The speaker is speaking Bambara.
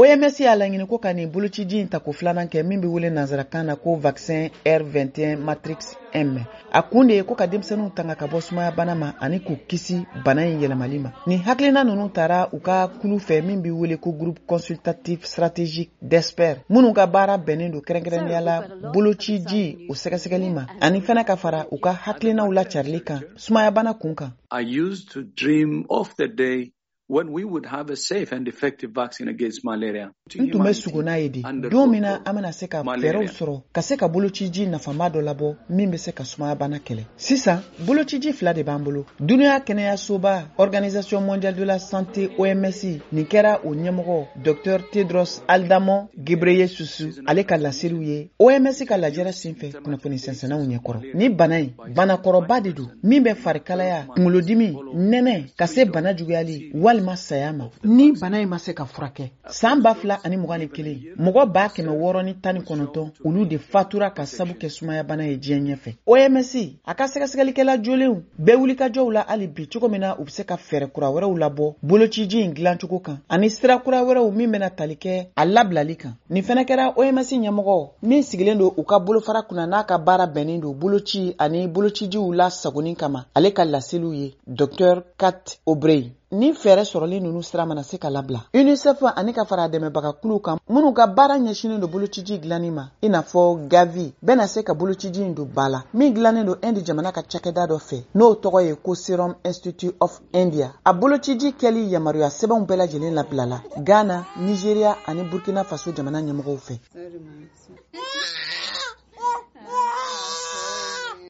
OMS y'a laɲini ko ka nin boloci in ta ko filanan kɛ min bɛ wele nanzarakan na ko vaccin R21 Matrix M. A kun de ye ko ka denmisɛnninw tanga ka bɔ sumaya bana ma ani k'u kisi bana in yɛlɛmali ma. Nin hakilina ninnu taara u ka kulu fɛ min bɛ wele ko groupe consultatif stratégique d'experts minnu ka baara bɛnnen don kɛrɛnkɛrɛnnenya la boloci o sɛgɛsɛgɛli ma ani fana ka fara u ka hakilinaw la carili kan sumaya bana kun kan. I used to dream of the day when we would have a safe and effective vaccine against malaria. Tun bɛ sugo n'a ye de don min na an bɛna se ka fɛɛrɛw sɔrɔ ka se ka boloci nafama dɔ labɔ min bɛ se ka sumaya bana kɛlɛ. Sisan boloci fila de b'an bolo. Duniya kɛnɛyasoba Organisation mondiale de la santé OMS nin kɛra o ɲɛmɔgɔ Dr Tedros Adhanom Ghebreyesus ale ka laseliw ye OMS ka lajɛrɛ senfɛ kunnafoni sɛnsɛnnaw ɲɛkɔrɔ. Ni bana in banakɔrɔba de don min bɛ farikalaya kunkolodimi nɛnɛ ka se bana juguyali walima saya ma. Ni bana in ma se ka furakɛ san 2021 mɔgɔ 619 olu de fatura ka sabu kɛ sumaya bana ye diɲɛ ɲɛfɛ. OMS a ka sɛgɛsɛgɛlikɛla jolenw bɛɛ wulikajɔw la hali bi cogo min na u bɛ se ka fɛɛrɛ kura wɛrɛw labɔ boloci in dilancogo kan ani sira kura wɛrɛw min bɛna tali kɛ a labilali kan. Nin fɛnɛ kɛra OMS ɲɛmɔgɔ min sigilen don u ka bolofara kunna n'a ka baara bɛnnen don boloci ani bolocijiw la sagonin kama ale ka laseliw ye Dr Kat Obrey. Ni fɛɛrɛ sɔrɔli ninnu sira mana se ka labila UNICEF ani ka fara dɛmɛbaga kulu kan minnu ka baara ɲɛsinen don boloci dilanni ma i n'a fɔ Gavi bɛna se ka boloci in don ba la min dilannen don Inde jamana ka cakɛda dɔ fɛ n'o tɔgɔ ye ko Serum Institute of India. A boloci kɛli yamaruya sɛbɛnw bɛɛ lajɛlen labilala Ghana, Nigeria ani Burkina Faso jamana ɲɛmɔgɔw fɛ.